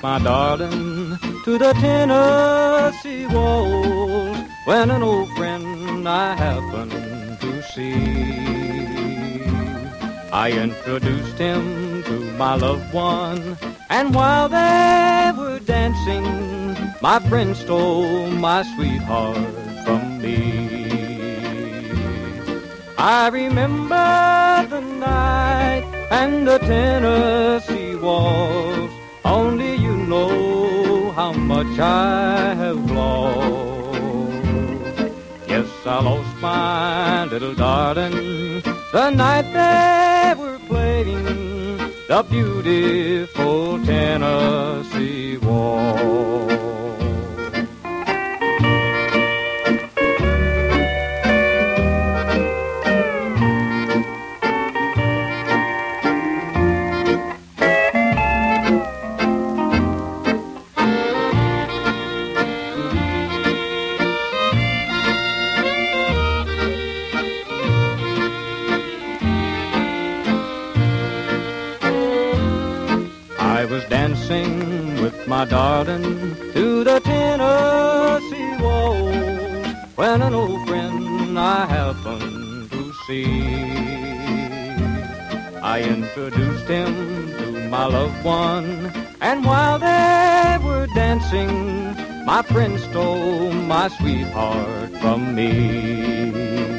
my darling to the Tennessee walls when an old friend I happened to see. I introduced him to my loved one, and while they were dancing, my friend stole my sweetheart from me. I remember the night and the Tennessee walls. Only you know how much I have lost. Yes, I lost my little darling the night they were playing the beautiful Tennessee waltz. I was dancing with my darling to the Tennessee waltz when an old friend I happened to see. I introduced him to my loved one, and while they were dancing, my friend stole my sweetheart from me.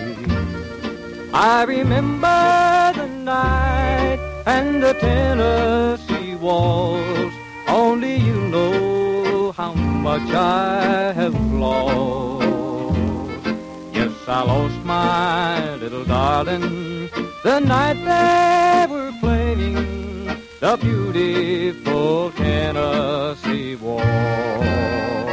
I remember the night and the Tennessee waltz. Only you know how much I have lost. Yes, I lost my little darling the night they were playing the beautiful Tennessee waltz.